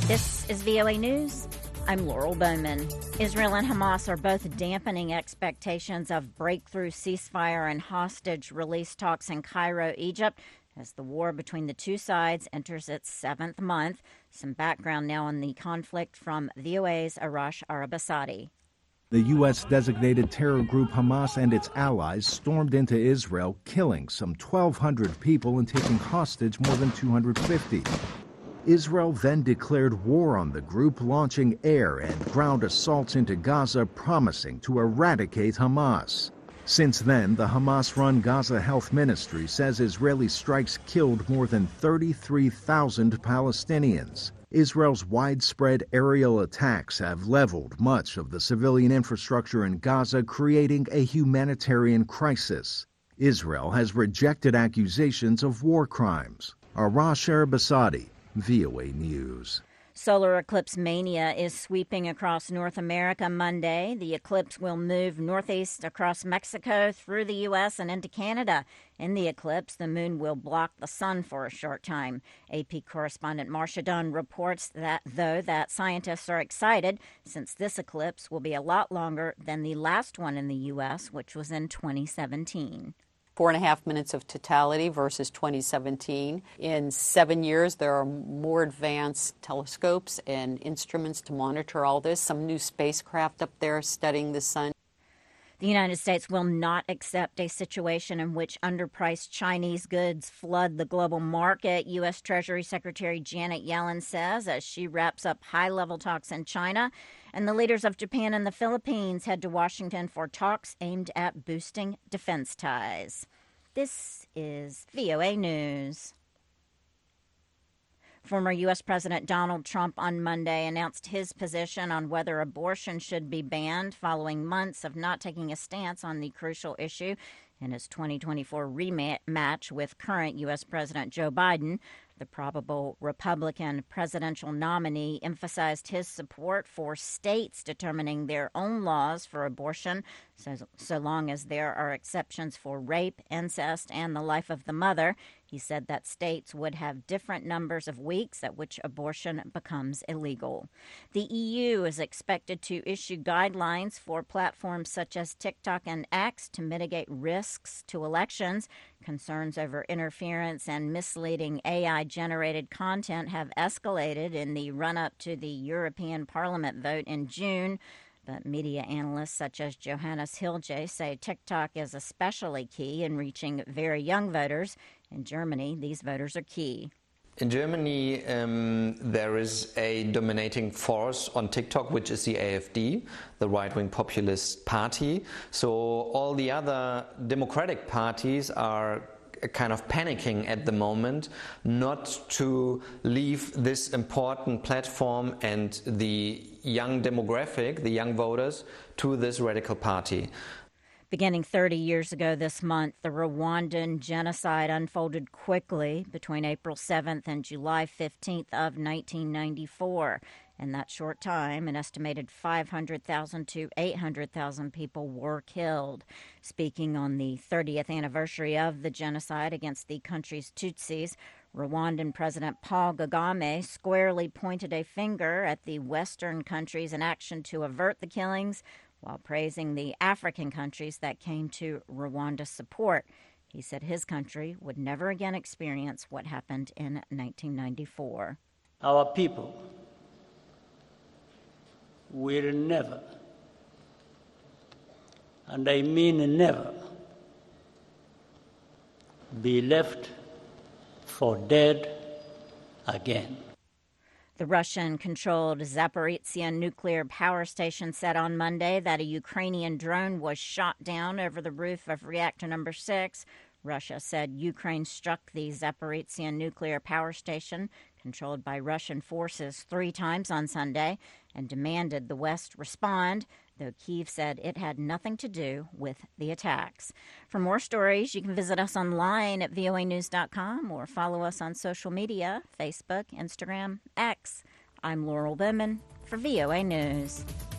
This is VOA News. I'm Laurel Bowman. Israel and Hamas are both dampening expectations of breakthrough ceasefire and hostage release talks in Cairo, Egypt, as the war between the two sides enters its seventh month. Some background now on the conflict from VOA's Arash Arabasadi. The U.S.-designated terror group Hamas and its allies stormed into Israel, killing some 1,200 people and taking hostage more than 250. Israel then declared war on the group, launching air and ground assaults into Gaza, promising to eradicate Hamas. Since then, the Hamas-run Gaza Health Ministry says Israeli strikes killed more than 33,000 Palestinians. Israel's widespread aerial attacks have leveled much of the civilian infrastructure in Gaza, creating a humanitarian crisis. Israel has rejected accusations of war crimes. Arash Arabasadi, VOA News. Solar eclipse mania is sweeping across North America Monday. The eclipse will move northeast across Mexico, through the U.S., and into Canada. In the eclipse, the moon will block the sun for a short time. AP correspondent Marcia Dunn reports that scientists are excited since this eclipse will be a lot longer than the last one in the U.S., which was in 2017. 4.5 minutes of totality versus 2017. In 7 years, there are more advanced telescopes and instruments to monitor all this. Some new spacecraft up there studying the sun. The United States will not accept a situation in which underpriced Chinese goods flood the global market, U.S. Treasury Secretary Janet Yellen says as she wraps up high-level talks in China. And the leaders of Japan and the Philippines head to Washington for talks aimed at boosting defense ties. This is VOA News. Former U.S. President Donald Trump on Monday announced his position on whether abortion should be banned following months of not taking a stance on the crucial issue in his 2024 rematch with current U.S. President Joe Biden. The probable Republican presidential nominee emphasized his support for states determining their own laws for abortion, so long as there are exceptions for rape, incest, and the life of the mother. He said that states would have different numbers of weeks at which abortion becomes illegal. The EU is expected to issue guidelines for platforms such as TikTok and X to mitigate risks to elections. Concerns over interference and misleading AI-generated content have escalated in the run-up to the European Parliament vote in June. But media analysts such as Johannes Hilge say TikTok is especially key in reaching very young voters. In Germany, these voters are key. In Germany, there is a dominating force on TikTok, which is the AfD, the right-wing populist party. So all the other democratic parties are kind of panicking at the moment not to leave this important platform and the young demographic, the young voters, to this radical party. Beginning 30 years ago this month, the Rwandan genocide unfolded quickly between April 7th and July 15th of 1994. In that short time, an estimated 500,000 to 800,000 people were killed. Speaking on the 30th anniversary of the genocide against the country's Tutsis, Rwandan President Paul Kagame squarely pointed a finger at the Western countries in action to avert the killings, while praising the African countries that came to Rwanda's support. He said his country would never again experience what happened in 1994. Our people will never, and I mean never, be left for dead again. The Russian-controlled Zaporizhzhia nuclear power station said on Monday that a Ukrainian drone was shot down over the roof of reactor number 6. Russia said Ukraine struck the Zaporizhzhia nuclear power station, controlled by Russian forces, 3 times on Sunday, and demanded the West respond, though Kyiv said it had nothing to do with the attacks. For more stories, you can visit us online at voanews.com or follow us on social media, Facebook, Instagram, X. I'm Laurel Bowman for VOA News.